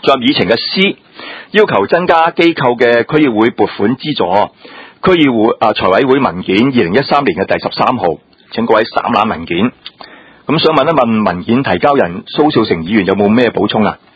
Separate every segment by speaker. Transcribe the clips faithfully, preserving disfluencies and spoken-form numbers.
Speaker 1: 進入議程嘅 C， 要求增加機構嘅區議會撥款資助。區議會啊財委會文件二零一三年嘅第十三號，請各位省覽文件。咁想問一問文件提交人蘇少成議員有冇咩補充啊？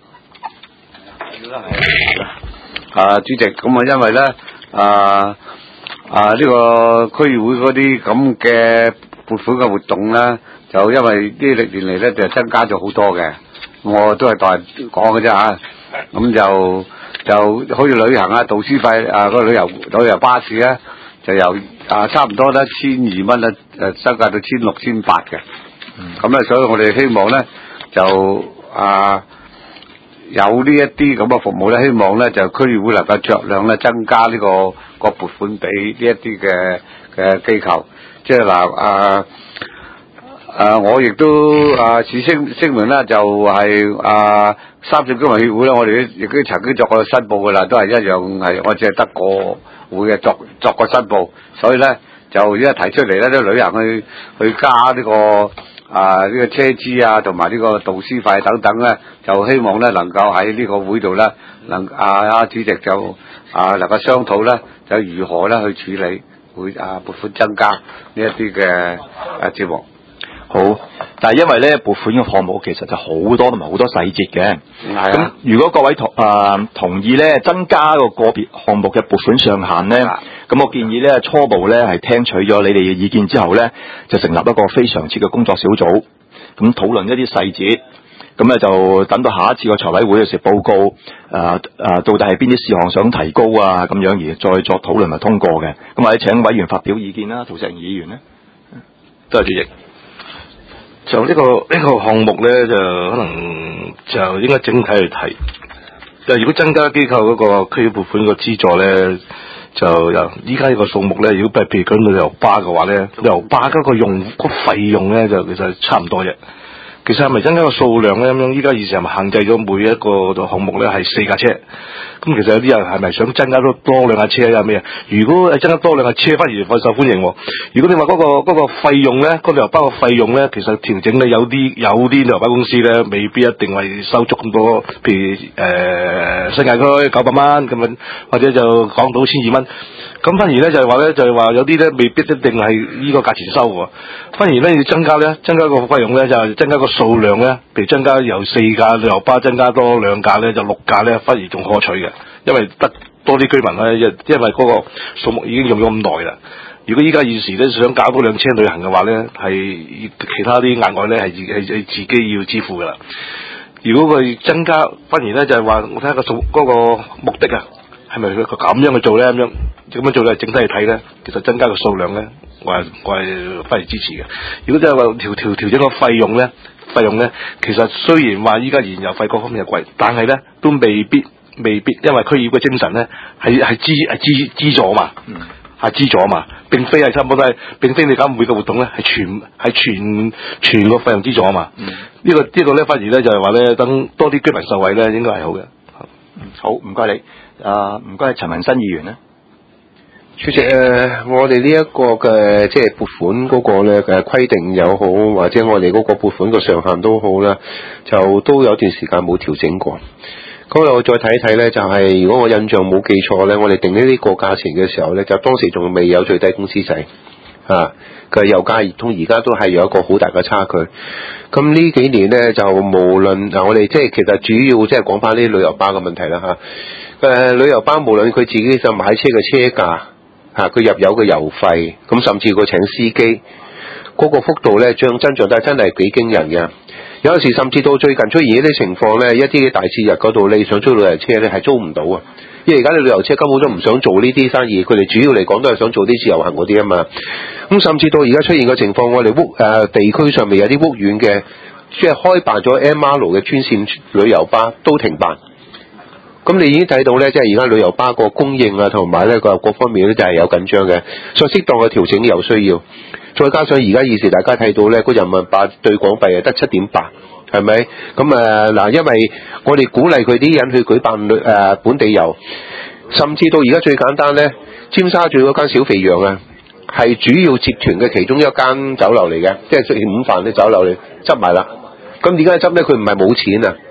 Speaker 2: 啊，主席，咁啊，因為咧啊啊呢、這個區議會嗰啲咁嘅撥款嘅活動咧，就因為呢歷年嚟咧就增加咗好多嘅，我都係代講嘅啫嚇。咁就就好似旅行啊、導師費啊、個旅遊旅遊巴士咧，就由啊差唔多咧千二蚊咧誒增加到千六千八嘅。咁咧、嗯，所以我哋希望咧就啊有呢一啲咁嘅服務咧，希望咧就區議會能夠酌量咧增加呢、這個個撥款俾呢一啲嘅嘅機構，即係嗱啊啊我亦都啊此聲聲明咧就係、是、啊三聖居民協會咧，我哋亦都曾經作過申報噶啦，都係一樣係我只係得個會嘅作作過申報，所以咧就而家提出嚟咧啲旅行去去加呢、這個啊呢、這個車資啊同埋呢個導師費等等咧，就希望咧能夠喺呢個會度咧能啊啊主席就啊能夠商討咧就如何咧去處理會啊撥款增加呢一啲嘅啊節目。
Speaker 1: 好，但係因為咧撥款嘅項目其實就好多同埋好多細節嘅。係咁、啊、如果各位同啊、呃、同意咧增加個個別項目嘅撥款上限咧，咁、啊、我建議咧初步咧係聽取咗你哋嘅意見之後咧，就成立一個非常設嘅工作小組，咁討論一啲細節。咁咧就等到下一次個財委會嘅時報告，誒、呃、誒、呃、到底係邊啲事項想提高啊咁樣而再作討論同通過嘅。咁或者請委員發表意見啦，涂石議員咧。
Speaker 3: 多謝主席。就呢、這個呢、這個項目咧，就可能就應該整體去睇。就如果增加機構嗰個區議撥款個資助咧，就由依家呢個數目咧，如果譬如講旅遊巴嘅話咧，旅遊巴嗰個用個費用咧，就其實差唔多啫。其實係咪增加個數量咧？咁樣依家以前係咪限制咗每一個項目咧係四架車？咁其實有啲人係咪想增加多多兩架車啊？咩啊？如果係增加多兩架車，反而會受歡迎。如果你話嗰、那個嗰、那個費用咧，嗰、那個旅遊巴嘅費用咧，其實調整咧有啲有啲旅遊巴公司咧，未必一定係收足咁多。譬如誒、呃、新界區九百蚊咁樣，或者就港島千二蚊。咁反而咧就係話咧，就係、是、話有啲咧未必一定係呢個價錢收喎。反而咧要增加咧，增加個費用咧就係增加個數量咧，譬如增加由四架旅遊巴增加多兩架咧，就六架咧，反而仲可取嘅，因為得多啲居民咧，因因為嗰個數目已經用咗咁耐啦。如果依家現時咧想搞多兩車旅行嘅話咧，係其他啲額外咧係係係自己要支付噶啦。如果佢增加，反而咧就係話我睇下個數嗰個目的啊，係咪佢咁樣去做咧？咁樣咁樣做咧，整體嚟睇咧，其實增加個數量咧，我係我係反而支持嘅。如果真係話調調調整個費用咧，費用咧，其實雖然話依家燃油費各方面係貴，但係咧都未必未必，因為區議會嘅精神咧係係資係資資助嘛，係資助嘛，並非係差唔多都係，並非你搞每個活動咧係全係全全個費用資助啊嘛。嗯這個這個、呢個呢個咧反而咧就係話咧，等多啲居民受惠咧，應該係好嘅。
Speaker 1: 好，唔該你。啊，唔該陳文新議員咧。
Speaker 4: 主席誒、呃，我哋呢一個嘅即係撥款嗰個咧嘅規定又好，或者我哋嗰個撥款嘅上限都好啦，就都有段時間冇調整過。咁我再睇一睇咧，就係、是、如果我印象冇記錯咧，我哋定呢呢個價錢嘅時候咧，就當時仲未有最低工資制啊，佢油價熱通而家都係有一個好大嘅差距。咁呢幾年咧就無論嗱、啊，我哋即係其實主要即係講翻呢啲旅遊巴嘅問題啦嚇。誒、啊、旅遊巴無論佢自己就買車嘅車價。嚇佢入油嘅油費，咁甚至佢請司機，嗰、那個幅度咧漲增長得真係幾驚人嘅。有陣時甚至到最近出現一啲情況咧，一啲大節日嗰度你想租旅遊車咧係租唔到啊，因為而家啲旅遊車根本都唔想做呢啲生意，佢哋主要嚟講都係想做啲自由行嗰啲啊嘛。咁甚至到而家出現嘅情況，我哋屋誒地區上面有啲屋苑嘅，即係開辦咗 M R 嘅專線旅遊巴都停辦。咁你已經睇到咧，即係而家旅遊巴個供應啊，同埋咧個各方面咧就係有緊張嘅，所以適當嘅調整有需要。再加上而家現時大家睇到咧，個人民幣對港幣係得七點八，係咪？咁誒嗱，因為我哋鼓勵佢啲人去舉辦誒、呃、本地遊，甚至到而家最簡單咧，尖沙咀嗰間小肥羊啊，係主要接團嘅其中一間酒樓嚟嘅，即係食午飯啲酒樓嚟執埋啦。咁點解執咧？佢唔係冇錢啊！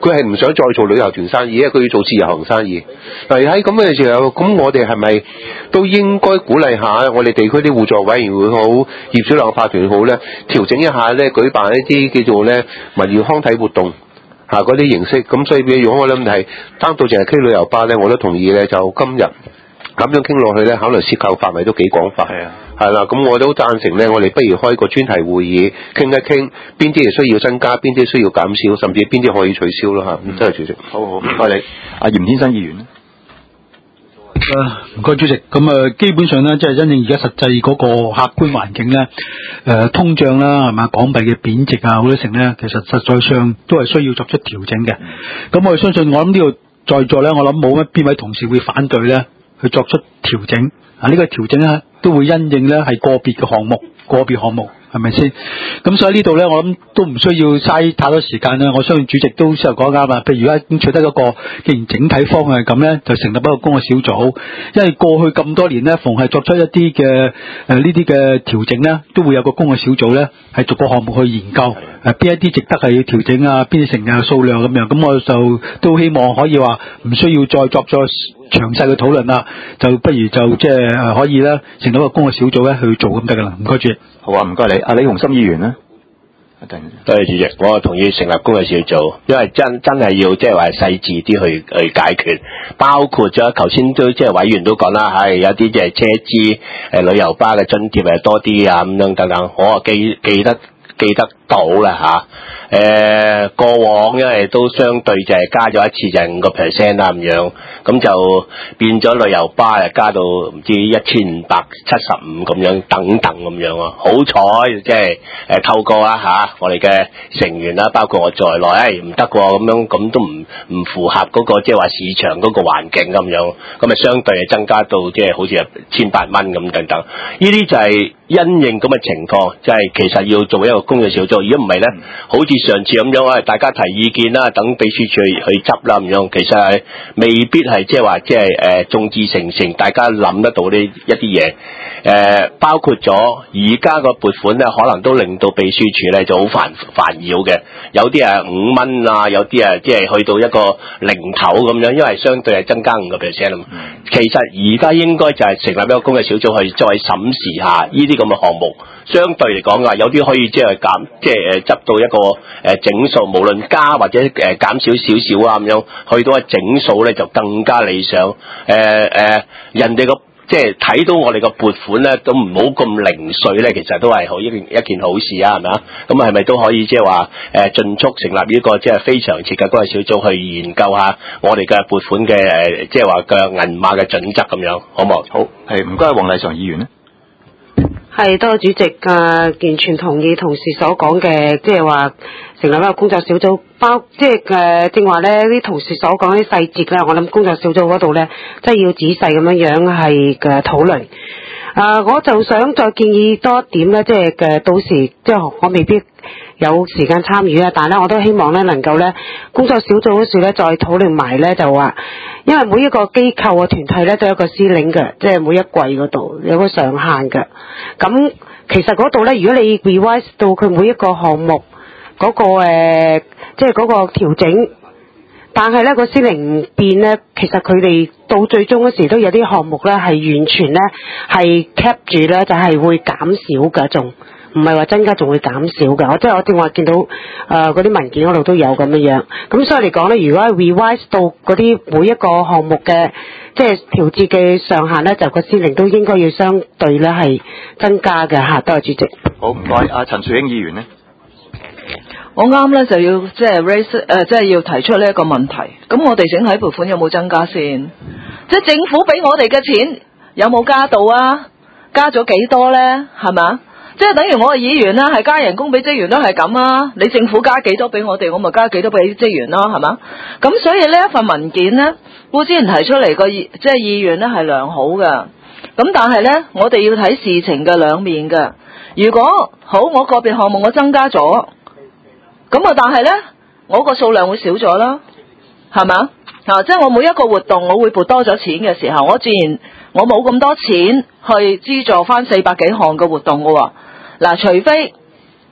Speaker 4: 佢係唔想再做旅遊團生意，因為佢要做自由行生意。嗱喺咁嘅時候，咁我哋係咪都應該鼓勵下我哋地區啲互助委員會好、業主立案法團好咧，調整一下咧，舉辦一啲叫做咧民娛康體活動嚇嗰啲形式。咁所以譬如我諗係單到淨係 K 旅遊巴咧，我都同意咧，就今日咁樣傾落去咧，可能涉及範圍都幾廣泛。係啊。係啦，咁我都贊成咧，我哋不如開個專題會議，傾一傾邊啲係需要增加，邊啲需要減少，甚至邊啲可以取消咯嚇。嗯，多謝主席。
Speaker 1: 好好，唔該你。阿嚴天生議員咧。
Speaker 5: 誒，唔該主席。咁啊，基本上咧，即係因應而家實際嗰個客觀環境咧，誒、呃，通脹啦，係嘛，港幣嘅貶值啊，好多成咧，其實實在上都係需要作出調整嘅。咁、嗯、我哋相信，我諗呢度在座咧，我諗冇乜邊位同事會反對咧，去作出調整。啊，呢、這個調整咧，都會因應咧係個別嘅項目，個別項目係咪先？咁所以呢度咧，我諗都唔需要嘥太多時間啦。我相信主席都先頭講啱啦。譬如而家已經取得一個，既然整體方向係咁咧，就成立一個工作小組。因為過去咁多年咧，逢係作出一啲嘅誒呢啲嘅調整咧，都會有個工作小組咧，係逐個項目去研究誒邊、呃、一啲值得係要調整啊，邊啲成日數量咁樣。咁我就都希望可以話唔需要再作咗詳細嘅討論啦，就不如就即係誒可以咧成立一個工作小組咧去做咁得噶啦。唔該主席。
Speaker 1: 好啊，唔該你。阿李鴻心議員咧。
Speaker 6: 多謝主席，我同意成立工作小組，因為真真係要即係話細緻啲去去解決，包括咗頭先都即係委員都講啦，係有啲即係車資誒旅遊巴嘅津貼係多啲啊咁樣等等，我啊記記得記得到啦吓。誒、呃、過往因為都相對就係加咗一次就係五個 percent 啦咁樣，咁就變咗旅遊巴啊加到唔知一千五百七十五咁樣等等咁樣啊。好彩即係誒透過啊嚇我哋嘅成員啦，包括我在內，誒唔得喎咁樣，咁都唔唔符合嗰、那個即係話市場嗰個環境咁樣，咁啊相對係增加到即係好似係千八蚊咁等等，呢啲就係因應咁嘅情況，即、就、係、是、其實要做一個工作小組，如果唔係咧，好似上次咁樣啊，大家提意見啦，等秘書處去去執啦咁樣，其實係未必係即係話即係誒眾志成城，大家諗得到呢一啲嘢誒，包括咗而家個撥款咧，可能都令到秘書處咧就好煩煩擾嘅，有啲係五蚊啊，有啲啊即係去到一個零頭咁樣，因為相對係增加五個 percent 啊嘛。其實而家應該就係成立一個工作小組去再審視下呢啲咁嘅項目。相對嚟講啊，有啲可以即係減，即係誒執到一個誒、呃、整數，無論加或者誒、呃、減少少少啊咁樣，去到一整數咧就更加理想。誒、呃、誒、呃，人哋個即係睇到我哋個撥款咧，都唔好咁零碎咧，其實都係好一件一件好事啊，係咪啊？咁係咪都可以即係話誒盡速成立呢、這個即係非常設嘅嗰個小組去研究下我哋嘅撥款嘅誒，即係話嘅銀碼嘅準則咁樣，好唔好？
Speaker 1: 好，係唔該，黃麗嫦議員咧。
Speaker 7: 係，多謝主席啊，完全同意同事所講嘅，即係話成立一個工作小組，包即係誒正話咧啲同事所講啲細節咧，我諗工作小組嗰度咧，即係要仔細咁樣樣係嘅討論。啊、呃，我就想再建議多一點咧，即係嘅到時即係我未必有時間參與啊，但係咧我都希望咧能夠咧工作小組嗰時咧再討論埋咧就話，因為每一個機構嘅團體咧都有一個 ceiling嘅，即係每一季嗰度有個上限嘅。咁其實嗰度咧，如果你 revise 到佢每一個項目嗰、嗰個誒，即係嗰個調整。但係咧個司令唔變咧，其實佢哋到最終嗰時都有啲項目咧係完全咧係 cap 住咧，就係會減少㗎，仲唔係話增加，仲會減少㗎。我即係我正話見到誒嗰啲文件嗰度都有咁樣樣。咁所以嚟講咧，如果係 revise 到嗰啲每一個項目嘅即係調節嘅上限咧，就個司令都應該要相對咧係增加嘅嚇。多謝主席。
Speaker 1: 好，唔該。阿陳樹英議員咧。
Speaker 8: 我啱咧就要即係 raise 誒，即係要提出呢一個問題。咁我哋整體撥款有冇增加先？即係政府俾我哋嘅錢有冇加到啊？加咗幾多咧？係咪？即係等於我係議員啦，係加人工俾職員都係咁啊。你政府加幾多俾我哋，我咪加幾多俾職員咯，係嘛？咁所以呢一份文件咧，我之前提出嚟個即係意願咧係良好嘅。咁但係咧，我哋要睇事情嘅兩面嘅。如果好，我個別項目我增加咗。咁啊！但係咧，我個數量會少咗啦，係咪啊？嗱，即係我每一個活動，我會撥多咗錢嘅時候，我自然我冇咁多錢去資助翻四百幾項嘅活動嘅喎。嗱，除非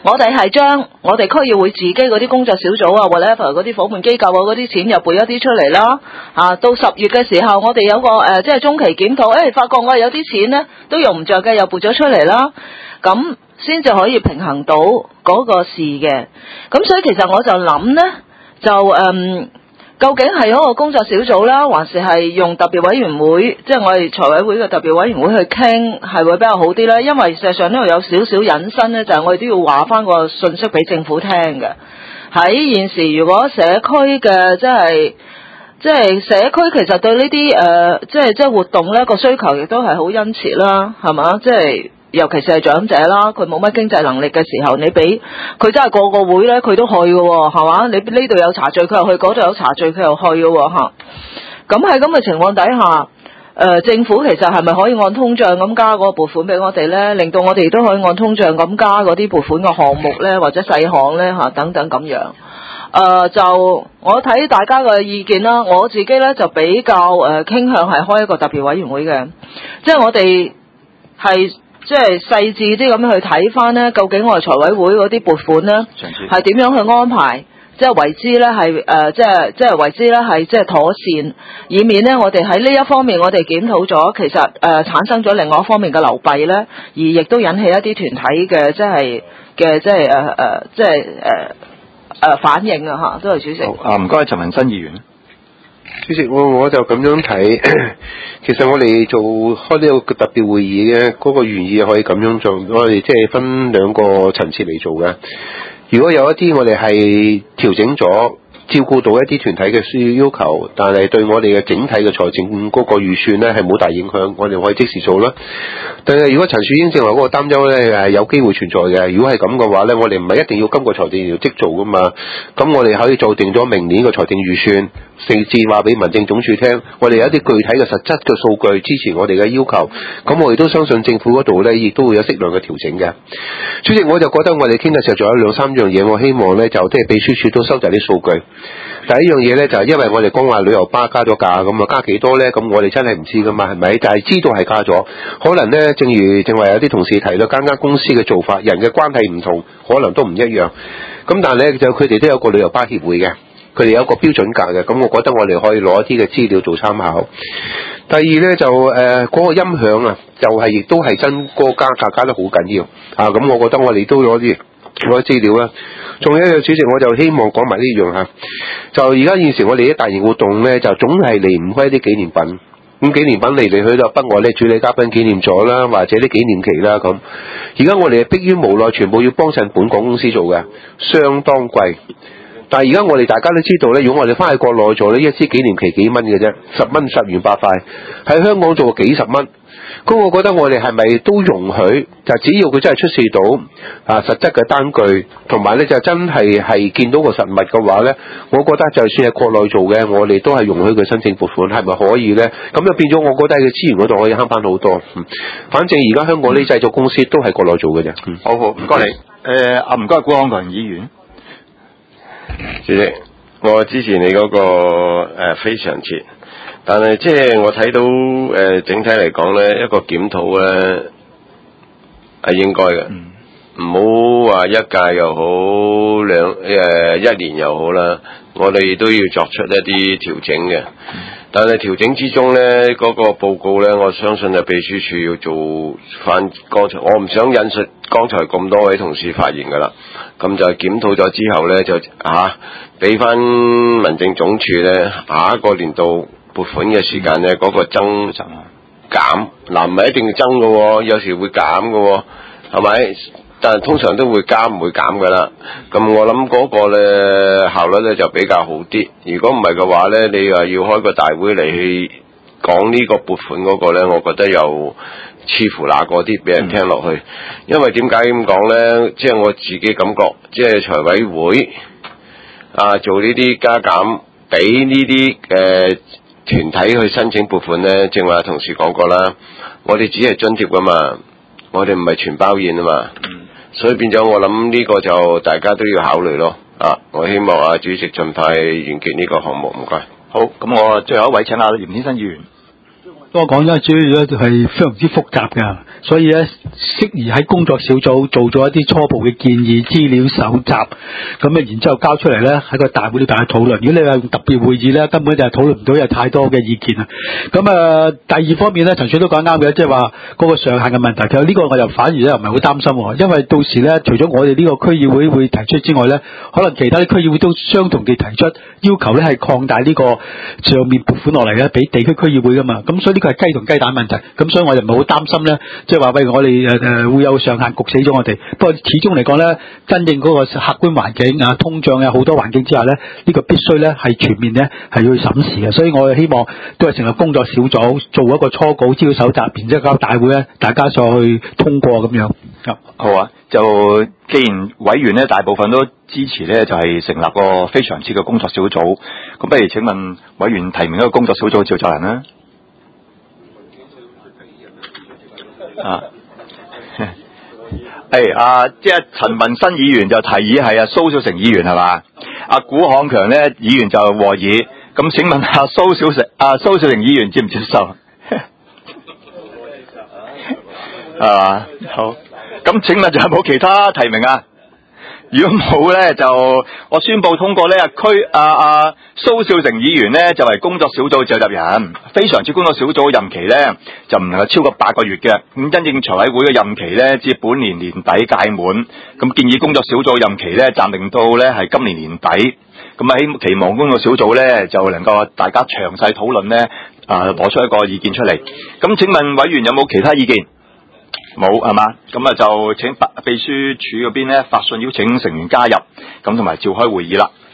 Speaker 8: 我哋係將我哋區議會自己嗰啲工作小組啊 whatever 嗰啲夥伴機構啊嗰啲錢又撥一啲出嚟啦，啊到十月嘅時候我哋有個誒、呃、即係中期檢討，誒、哎、發覺我哋有啲錢咧都用唔着嘅，又撥咗出嚟啦，咁先至可以平衡到嗰個事嘅。咁所以其實我就諗咧，就誒、嗯、究竟係嗰個工作小組啦，還是係用特別委員會，即係我哋財委會嘅特別委員會去傾，係會比較好啲咧？因為事實上呢度有少少引申咧，就係、是、我哋都要話翻個信息俾政府聽嘅。喺現時，如果社區嘅即係即係社區其實對呢啲誒即係即係活動咧個需求亦都係好殷切啦，係嘛？即係。尤其是係長者啦，佢冇乜經濟能力嘅時候，你俾佢真係個個會咧，佢都去嘅喎，係嘛？你呢度有茶聚，佢又去；嗰度有茶聚，佢又去嘅喎，嚇。咁喺咁嘅情況底下，誒、呃、政府其實係咪可以按通脹咁加嗰個撥款俾我哋咧，令到我哋都可以按通脹咁加嗰啲撥款嘅項目咧，或者細項咧嚇等等咁樣。誒、呃、就我睇大家嘅意見啦，我自己咧就比較誒、呃、傾向係開一個特別委員會嘅，即係我哋係。即係細緻啲咁樣去睇翻呢，究竟我哋財委會嗰啲撥款呢係點樣去安排？即係為之呢係誒，即係即係為之呢係即係妥善，以免呢我哋喺呢一方面我哋檢討咗，其實誒、呃、產生咗另外一方面嘅流弊呢，而亦都引起一啲團體嘅即係嘅即係誒誒即係誒誒反應啊嚇，都係主席。
Speaker 1: 啊，唔該，陳文新議員。
Speaker 4: 主席，我我就咁樣睇，其實我哋做開呢個特別會議嘅嗰個原意可以咁樣做，我哋即係分兩個層次嚟做嘅。如果有一啲我哋係調整咗，照顧到一啲團體嘅需要要求，但係對我哋嘅整體嘅財政嗰個預算呢係冇大影響，我哋可以即時做啦。但係如果陳樹英正話嗰個擔憂呢係有機會存在嘅，如果係咁嘅話呢，我哋唔係一定要今個財政要即做噶嘛。咁我哋可以做定咗明年嘅財政預算，甚至話俾民政總署聽，我哋有一啲具體嘅實質嘅數據支持我哋嘅要求。咁我哋都相信政府嗰度呢亦都會有適量嘅調整嘅。主席，我就覺得我哋傾嘅時候仲有兩三樣嘢，我希望呢就即係秘書處都收集啲數據。第一樣嘢咧就係、是、因為我哋講話旅遊巴加咗價，咁啊加幾多咧？咁我哋真係唔知噶嘛，係咪？但係知道係加咗，可能咧正如正話有啲同事提到，間間公司嘅做法、人嘅關係唔同，可能都唔一樣。咁但係咧就佢哋都有個旅遊巴協會嘅，佢哋有個標準價嘅。咁我覺得我哋可以攞一啲嘅資料做參考。第二咧就誒嗰、呃那個音響啊，就係、是、亦都係真嗰個加價加得好緊要啊！咁我覺得我哋都攞啲攞啲資料啦。仲有一樣，主席，我就希望講埋呢樣嚇。就而家現時我哋啲大型活動咧，就總係離唔開啲紀念品。咁紀念品嚟嚟去都不外咧，主禮嘉賓紀念座啦，或者啲紀念旗啦咁。而家我哋係迫於無奈，全部要幫襯本港公司做嘅，相當貴。但係而家我哋大家都知道咧，如果我哋翻去國內做呢，一支紀念旗幾蚊嘅啫，十蚊十元八塊，喺香港做幾十蚊。咁我覺得我哋係咪都容許？就只要佢真係出示到啊實質嘅單據，同埋咧就真係係見到個實物嘅話咧，我覺得就算係國內做嘅，我哋都係容許佢申請撥款，係咪可以咧？咁就變咗，我覺得喺資源嗰度可以慳翻好多。嗯，反正而家香港啲製作公司都係國內做嘅啫。嗯，
Speaker 1: 好好，唔該你。誒啊，唔該，古漢群議員。
Speaker 9: 主席，我支持你嗰、那個誒、呃、非常切。但係即係我睇到誒、呃、整體嚟講咧，一個檢討咧係應該嘅，唔好話一屆又好兩誒、呃、一年又好啦，我哋都要作出一啲調整嘅。但係調整之中咧，嗰、那個報告咧，我相信係秘書處要做翻剛才，我唔想引述剛才咁多位同事發言噶啦，咁就檢討咗之後咧，就嚇俾翻民政總署咧下一個年度撥款嘅時間咧，嗰、那個增減嗱唔係一定要增嘅喎，有時會減嘅喎，係咪？但係通常都會加唔會減嘅啦。咁我諗嗰個咧效率咧就比較好啲。如果唔係嘅話咧，你話要開個大會嚟去講呢個撥款嗰個咧，我覺得又似乎那個啲俾人聽落去。因為點解咁講咧？即係我自己感覺，即係財委會啊做呢啲加減，俾呢啲誒團體去申請撥款咧，正話同事講過啦，我哋只係津貼噶嘛，我哋唔係全包宴啊嘛。所以變咗，我諗呢個就大家都要考慮咯。啊，我希望啊主席盡快完結呢個項目，唔該。
Speaker 1: 好，咁我最後一位請阿嚴先生議員。
Speaker 5: 多講咧，主要咧就係非常之複雜嘅，所以咧適宜喺工作小組做咗一啲初步嘅建議資料搜集，咁啊然之後交出嚟咧喺個大會裏邊去討論。如果你話用特別會議咧，根本就係討論唔到有太多嘅意見啊。咁啊，第二方面咧，陳水都講啱嘅，即係話嗰個上限嘅問題。其實呢個我又反而咧唔係好擔心喎，因為到時咧除咗我哋呢個區議會會提出之外咧，可能其他啲區議會都相同地提出要求咧，係擴大呢個上面撥款落嚟咧，俾地區區議會噶嘛。咁所以呢個係雞同雞蛋問題。咁所以我就唔係好擔心咧，即係話喂我哋誒誒會有上限焗死咗我哋。不過始終嚟講咧，真正嗰個客觀環境啊、通脹啊好多環境之下咧，呢個必須咧係全面咧係要去審視嘅。所以我希望都係成立工作小組，做一個初稿資料搜集，然之後交大會咧，大家再去通過咁樣。
Speaker 1: 好啊，就既然委員咧大部分都支持咧，就係、是、成立個非常之嘅工作小組。咁不如請問委員提名一個工作小組召集人啦。啊，誒啊，即係陳文新議員就提議係啊蘇小成議員係嘛？阿古漢強咧議員就和議。咁請問阿蘇小成阿蘇小成議員接唔接受？係嘛？好。咁請問仲有冇其他提名啊？如果冇咧，就我宣布通過咧，區啊啊蘇少成議員咧就係、是、工作小組召集人，非常之工作小組任期咧就唔能夠超過八個月嘅。咁因應財委會嘅任期咧至本年年底屆滿，咁建議工作小組任期咧暫定到咧係今年年底。咁啊希期望工作小組咧就能夠大家詳細討論咧啊攞出一個意見出嚟。咁請問委員有冇其他意見？冇係嘛？咁啊就請秘書處嗰邊咧發信邀請成員加入，咁同埋召開會議啦。